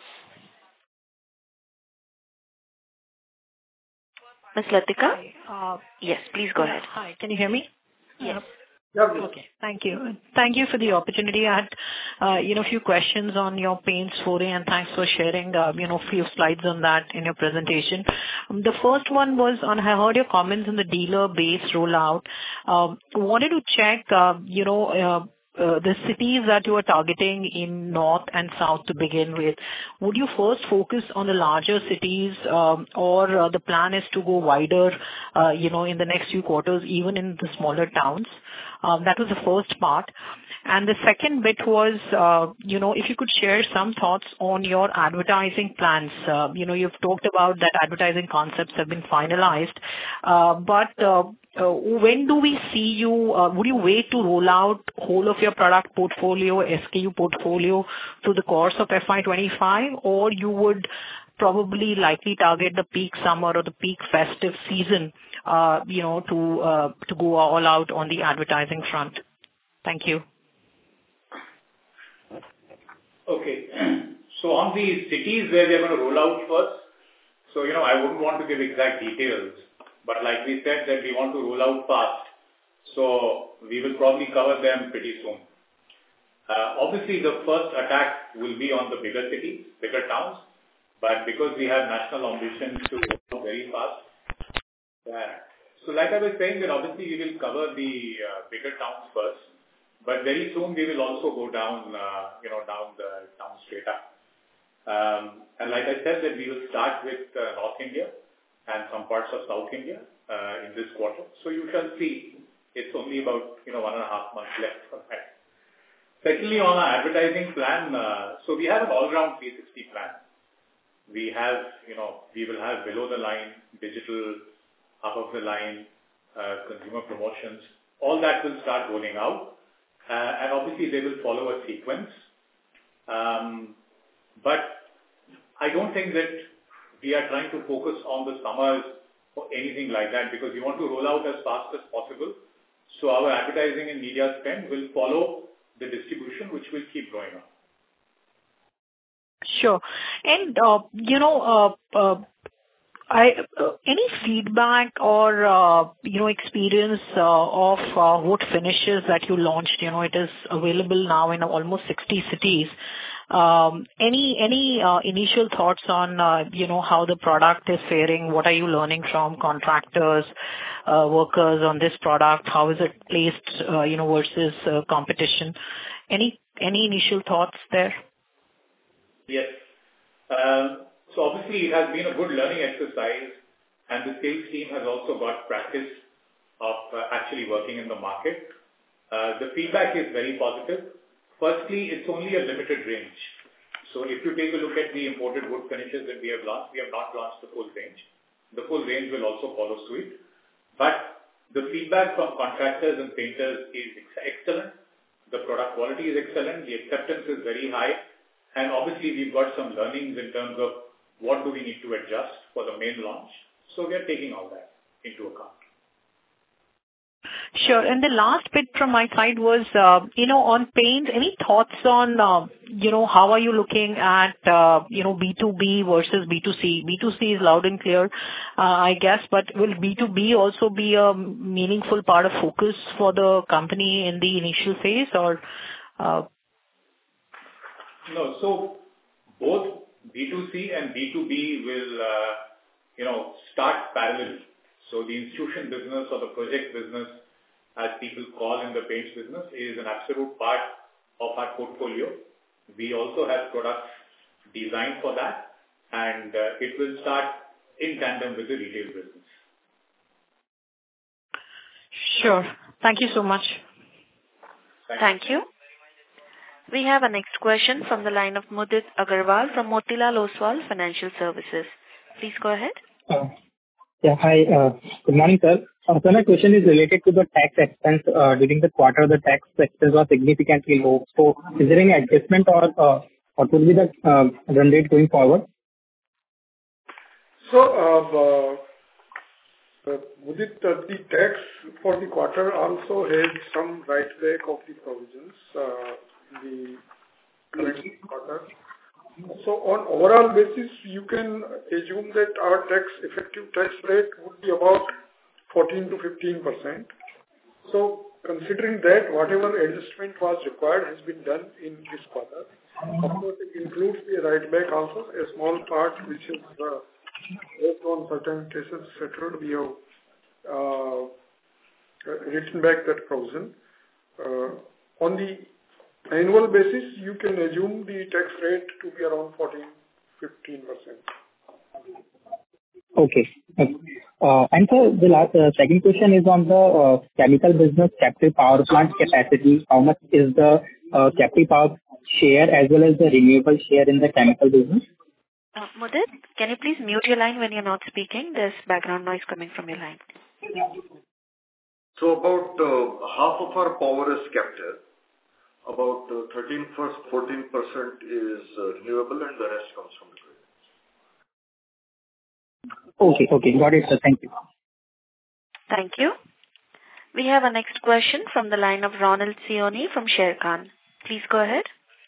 Miz Latika? Hi. Uh, yes, please go yeah, ahead. Hi, can you hear me? Yes. Uh, Okay. Thank you. Thank you for the opportunity. I had, uh, you know, a few questions on your paints foray, and thanks for sharing, uh, you know, a few slides on that in your presentation. Um, the first one was on, I heard your comments on the dealer base rollout. Um, wanted to check, uh, you know, uh, Uh, the cities that you are targeting in north and south to begin with, would you first focus on the larger cities, um, or uh, the plan is to go wider, uh, you know, in the next few quarters, even in the smaller towns? Um, that was the first part. And the second bit was, uh, you know, if you could share some thoughts on your advertising plans. Uh, you know, you've talked about that advertising concepts have been finalized, uh, but uh, Uh, when do we see you, uh, would you wait to roll out whole of your product portfolio, S K U portfolio through the course of F Y twenty-five, or you would probably likely target the peak summer or the peak festive season, uh, you know, to, uh, to go all out on the advertising front? Thank you. Okay. So on the cities where we are going to roll out first, so, you know, I wouldn't want to give exact details. But like we said that we want to roll out fast, so we will probably cover them pretty soon. Uh, obviously, the first attack will be on the bigger cities, bigger towns, but because we have national ambitions to go very fast. Uh, so like I was saying, that obviously we will cover the uh, bigger towns first, but very soon we will also go down, uh, you know, down the town straight up. Um, and like I said, that we will start with uh, North India and some parts of South India uh, in this quarter. So you shall see, it's only about, you know, one and a half months left for that. Secondly, on our advertising plan, uh, so we have an all-round three sixty plan. We have, you know, we will have below the line, digital, above the line, uh, consumer promotions. All that will start rolling out. Uh, and obviously they will follow a sequence. Um, but I don't think that we are trying to focus on the summers or anything like that, because we want to roll out as fast as possible. So our advertising and media spend will follow the distribution, which will keep growing up. Sure. And, uh, you know, uh, uh, I, uh, any feedback or, uh, you know, experience uh, of uh, what finishes that you launched? You know, it is available now in almost sixty cities. Um, any any uh, initial thoughts on uh, you know how the product is faring? What are you learning from contractors, uh, workers on this product? How is it placed uh, you know versus uh, competition? Any any initial thoughts there? Yes. Um, so obviously it has been a good learning exercise, and the sales team has also got practice of uh, actually working in the market. Uh, the feedback is very positive. Firstly, it's only a limited range. So if you take a look at the imported wood finishes that we have launched, we have not launched the full range. The full range will also follow suit. But the feedback from contractors and painters is ex- excellent. The product quality is excellent. The acceptance is very high. And obviously, we've got some learnings in terms of what do we need to adjust for the main launch. So we are taking all that into account. Sure. And the last bit from my side was, uh, you know, on paints, any thoughts on, uh, you know, how are you looking at, uh, you know, B two B versus B two C? B two C is loud and clear, uh, I guess, but will B two B also be a meaningful part of focus for the company in the initial phase, or? Uh... No, so both B two C and B two B will, uh, you know, start parallel. So the institution business or the project business, as people call in the paints business, is an absolute part of our portfolio. We also have products designed for that, and uh, it will start in tandem with the retail business. Sure. Thank you so much. Thank, Thank you. We have a next question from the line of Mudit Agarwal from Motilal Oswal Financial Services. Please go ahead. Uh, yeah, hi. Uh, good morning, sir. Uh, so my question is related to the tax expense. Uh, during the quarter, the tax expense was significantly low. So is there any adjustment, or uh, what would be the uh, run rate going forward? So, uh, uh, Mudit, uh, the tax for the quarter also had some write back of the provisions uh, in the current quarter. So on overall basis, you can assume that our tax effective tax rate would be about fourteen to fifteen percent. So considering that, whatever adjustment was required has been done in this quarter. Of course, it includes the write back also, a small part which is uh, based on certain cases settled. We have uh, written back that provision. Uh, on the annual basis, you can assume the tax rate to be around fourteen to fifteen percent. Okay. Uh, and so the last, uh, second question is on the uh, chemical business captive power plant capacity. How much is the uh, captive power share as well as the renewable share in the chemical business? Uh, Mudit, can you please mute your line when you're not speaking? There's background noise coming from your line. So about uh, half of our power is captive. About uh, thirteen to fourteen percent is uh, renewable, and the rest comes from the grid. Okay, okay. Got it, sir. Thank you. Thank you. We have a next question from the line of Ronald Sioni from Sharekhan. Please go ahead.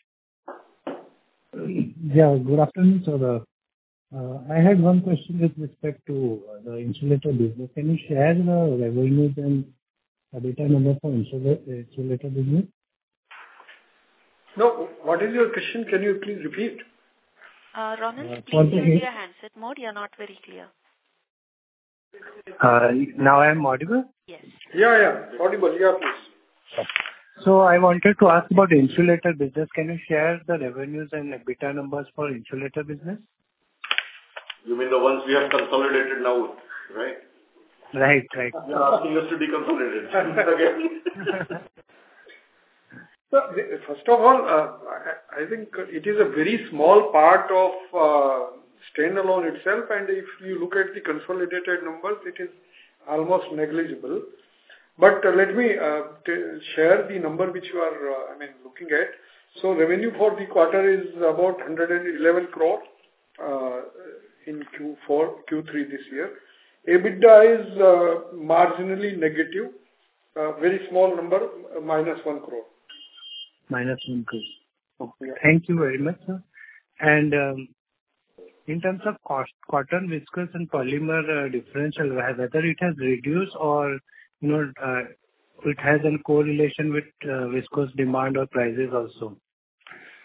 Yeah, good afternoon, sir. Uh, I had one question with respect to uh, the insulator business. Can you share the revenues and EBITDA number for insulator, insulator business? No, what is your question? Can you please repeat? Uh, Ronald, Uh, please use your handset mode. You're not very clear. Uh, now I am audible? Yes. Yeah, yeah. Audible. Yeah, please. So I wanted to ask about the insulator business. Can you share the revenues and EBITDA numbers for insulator business? You mean the ones we have consolidated now, right? Right, right. You're asking us to deconsolidate again. So, first of all, uh, I, I think it is a very small part of uh, standalone itself, and if you look at the consolidated numbers, it is almost negligible. But uh, let me uh, t- share the number which you are, uh, I mean, looking at. So, revenue for the quarter is about one hundred eleven crore uh, in Q four, Q three this year. EBITDA is uh, marginally negative, uh, very small number, uh, minus one crore. Minus one crore. Okay. Thank you very much, sir. And um, in terms of cost, cotton, viscose and polymer uh, differential, whether it has reduced or, you know, uh, it has a correlation with uh, viscose demand or prices also?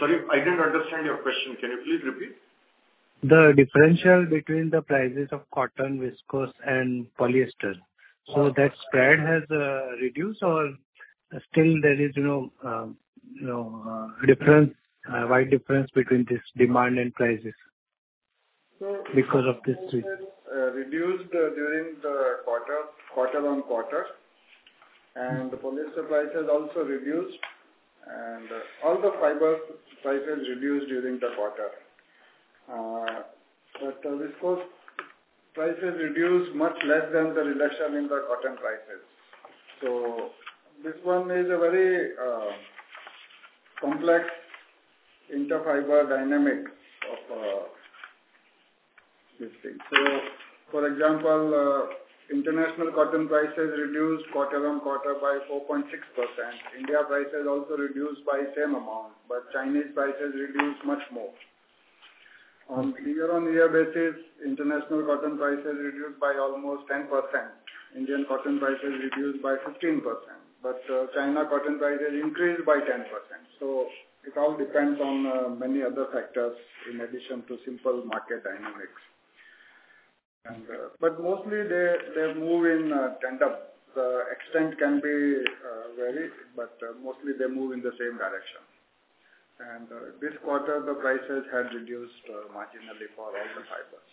Sorry, I didn't understand your question. Can you please repeat? The differential between the prices of cotton, viscose, and polyester. So that spread has uh, reduced, or still there is, you know, uh, you know, uh, difference, uh, wide difference between this demand and prices So because of this. Uh, reduced uh, during the quarter, quarter on quarter, and the polyester prices also reduced, and uh, all the fiber prices reduced during the quarter. Uh, but uh, viscose prices reduced much less than the reduction in the cotton prices. So this one is a very uh, complex interfiber dynamic of uh, this thing. So, for example, uh, international cotton prices reduced quarter on quarter by four point six percent. India prices also reduced by same amount, but Chinese prices reduced much more. On year-on-year basis, international cotton prices reduced by almost ten percent. Indian cotton prices reduced by fifteen percent. But uh, China cotton prices increased by ten percent. So it all depends on uh, many other factors in addition to simple market dynamics. And, uh, but mostly they, they move in uh, tandem. The extent can be uh, varied, but uh, mostly they move in the same direction. And uh, this quarter, the prices had reduced uh, marginally for all the fibers.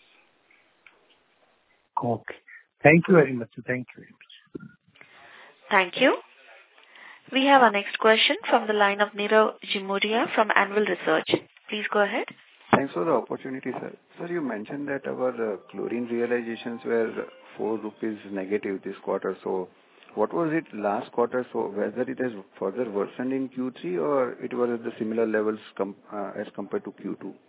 Okay. Thank you very much. Thank you very much. Thank you. We have our next question from the line of Nirav Jimudia from Anvil Research. Please go ahead. Thanks for the opportunity, sir. Sir, you mentioned that our uh, chlorine realizations were four rupees negative this quarter. So what was it last quarter? So whether it has further worsened in Q three or it was at the similar levels com uh, as compared to Q two?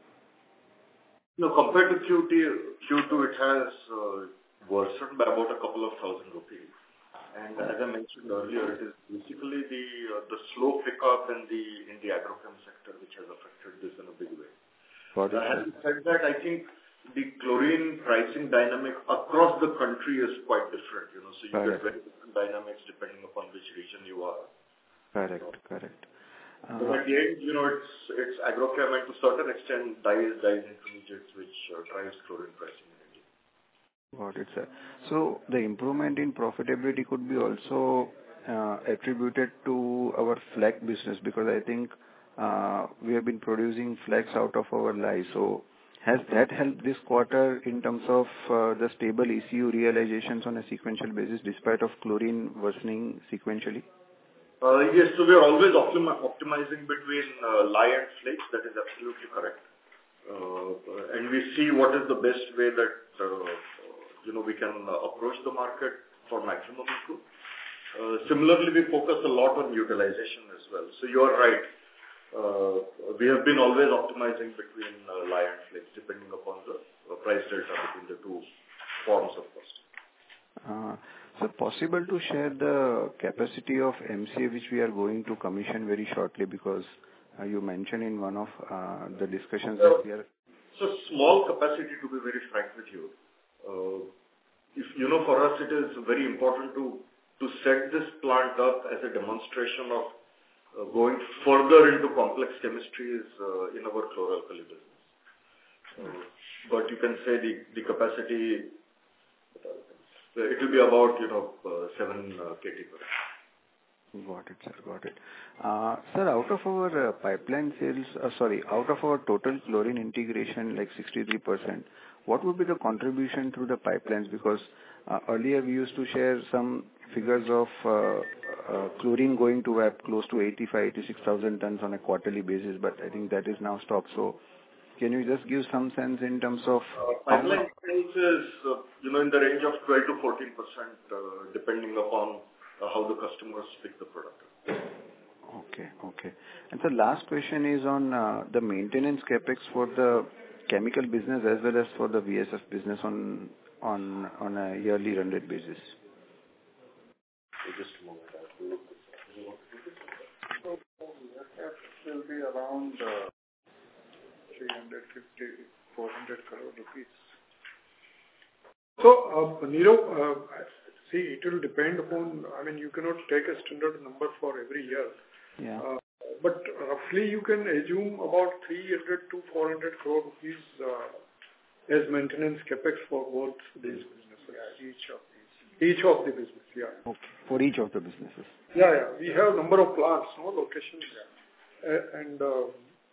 No, compared to Q two, Q two it has uh, worsened by about a couple of thousand rupees. And as I mentioned earlier, it is basically the uh, the slow pickup in the in the agrochem sector which has affected this in a big way. Got it, uh, having said that, I think the chlorine pricing dynamic across the country is quite different. You know, so you correct. get very different dynamics depending upon which region you are. Correct, correct. Uh, so at the end, you know, it's it's agrochem and to a certain extent dyes, dyes intermediates which uh, drives chlorine pricing. Got it, sir. So the improvement in profitability could be also uh, attributed to our flax business, because I think uh, we have been producing flax out of our lye. So has that helped this quarter in terms of uh, the stable E C U realizations on a sequential basis despite of chlorine worsening sequentially? Uh, yes, so we are always optimi optimizing between uh, lye and flakes. That is absolutely correct. Uh, and we see what is the best way that uh, you know, we can uh, approach the market for maximum improvement. Uh, similarly, we focus a lot on utilization as well. So you are right. Uh, we have been always optimizing between uh, lye and flakes, depending upon the uh, price delta between the two forms of cost. Uh, so possible to share the capacity of M C A which we are going to commission very shortly, because uh, you mentioned in one of uh, the discussions so, that we are... So small capacity, to be very frank with you. Uh, if you know, for us it is very important to to set this plant up as a demonstration of uh, going further into complex chemistries uh, in our chlor-alkali business. Uh, but you can say the the capacity uh, it will be about you know uh, seven uh, K T per hour. Got it, sir. Got it. Uh, Sir, out of our uh, pipeline sales, uh, sorry, out of our total chlorine integration, like sixty-three percent, what would be the contribution through the pipelines? Because uh, earlier we used to share some figures of uh, uh, chlorine going to V A P close to eighty-five, eighty-six thousand tons on a quarterly basis, but I think that is now stopped. So can you just give some sense in terms of... Uh, pipeline sales is, uh, you know, in the range of twelve to fourteen percent, uh, depending upon uh, how the customers pick the product. Okay, okay. And the last question is on uh, the maintenance capex for the chemical business as well as for the V S F business on on on a yearly run rate basis. Just a moment. So V S F will be around uh, three hundred fifty, four hundred crore rupees. So, uh, Nirav, uh, see, it will depend upon, I mean, you cannot take a standard number for every year. Yeah. Uh, but roughly you can assume about three hundred to four hundred crore rupees uh, as maintenance capex for both these businesses. Yeah, each of these. Each of the business, yeah. Okay. For each of the businesses. Yeah, yeah. We have number of plants, no locations, uh, and uh,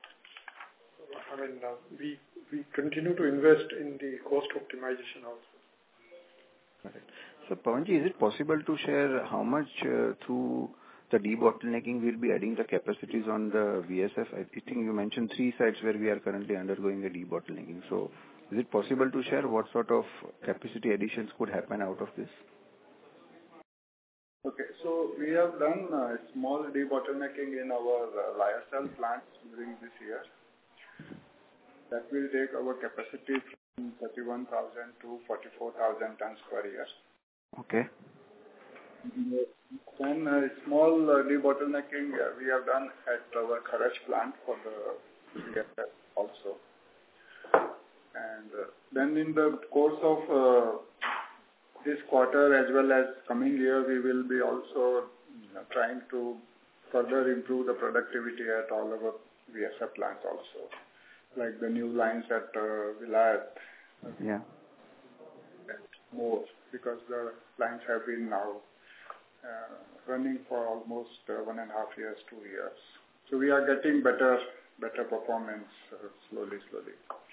I mean uh, we we continue to invest in the cost optimization also. Correct. So, Pawanji, is it possible to share how much uh, through the debottlenecking we'll be adding the capacities on the V S F? I think you mentioned three sites where we are currently undergoing a debottlenecking. So, is it possible to share what sort of capacity additions could happen out of this? Okay, so we have done uh, small debottlenecking in our uh, lyocell plants during this year. That will take our capacity from thirty-one thousand to forty-four thousand tons per year. Okay. Then a small uh, debottlenecking uh, we have done at our Kharach plant for the V S F also. And uh, then in the course of uh, this quarter as well as coming year, we will be also you know, trying to further improve the productivity at all our V S F plants also, like the new lines at uh, Vilayat. Yeah. More, because the lines have been now uh, running for almost uh, one and a half years, two years. So we are getting better, better performance uh, slowly, slowly.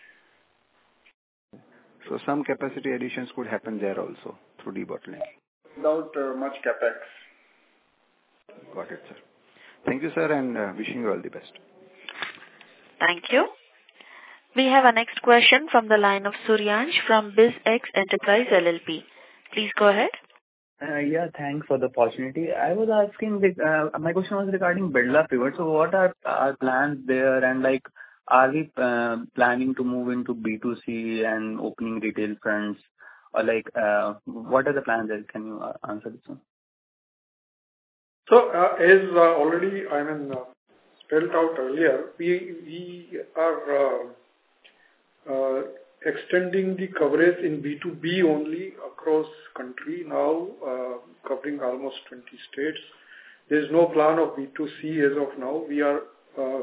So some capacity additions could happen there also through debottlenecking. Without uh, much capex. Got it, sir. Thank you, sir, and uh, wishing you all the best. Thank you. We have our next question from the line of Suryansh from BizX Enterprise L L P. Please go ahead. Uh, yeah, thanks for the opportunity. I was asking, uh, my question was regarding Birla Pivot. So what are our plans there, and like, are we uh, planning to move into B two C and opening retail fronts, or like, uh, what are the plans there? Can you uh, answer this one? So, uh, as uh, already, I mean, uh, spelled out earlier, we we are uh, uh, extending the coverage in B two B only across country now, uh, covering almost twenty states. There is no plan of B two C as of now. We are uh,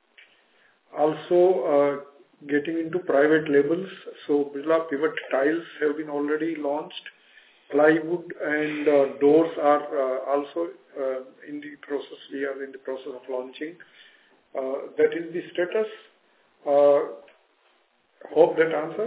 also uh, getting into private labels. So Birla Pivot tiles have been already launched. Plywood and uh, doors are uh, also uh, in the process. We are in the process of launching. Uh, that is the status. Uh, hope that answers.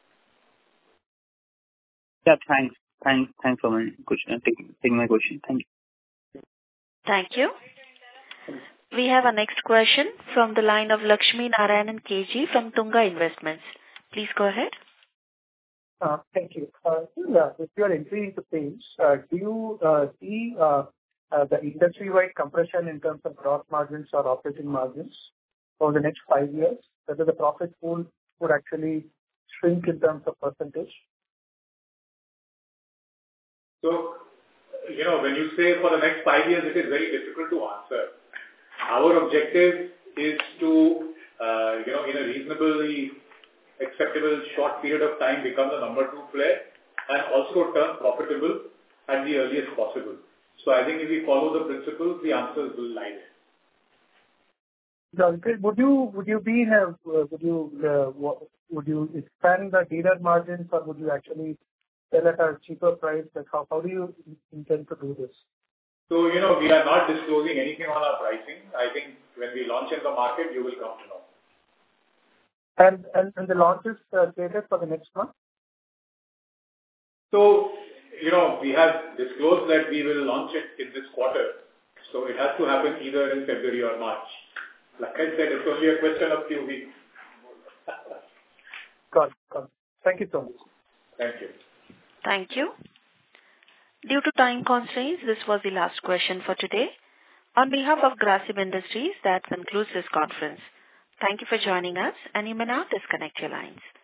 Yeah, thanks. Thanks. Thanks for my question. Taking, taking my question. Thank you. Thank you. We have a next question from the line of Lakshmi Narayanan K G from Tunga Investments. Please go ahead. Uh, Thank you. Uh, yeah, if you are entering into paints, uh, do you uh, see uh, uh, the industry-wide compression in terms of gross margins or operating margins over the next five years? Whether the profit pool would actually shrink in terms of percentage? So, you know, when you say for the next five years, it is very difficult to answer. Our objective is to, uh, you know, in a reasonably acceptable short period of time become the number two player and also turn profitable at the earliest possible. So I think if we follow the principles, the answers will lie there. Would you would you be in a uh, would you uh, would you expand the dealer margins, or would you actually sell at a cheaper price? Like how how do you intend to do this? So you know we are not disclosing anything on our pricing. I think when we launch in the market, you will come to know. And, and, and the launch is uh, slated for the next month? So, you know, we have disclosed that we will launch it in this quarter. So it has to happen either in February or March. Like I said, it's only a question of few weeks. Got it, got it. Thank you so much. Thank you. Thank you. Due to time constraints, this was the last question for today. On behalf of Grasim Industries, that concludes this conference. Thank you for joining us, and you may now disconnect your lines.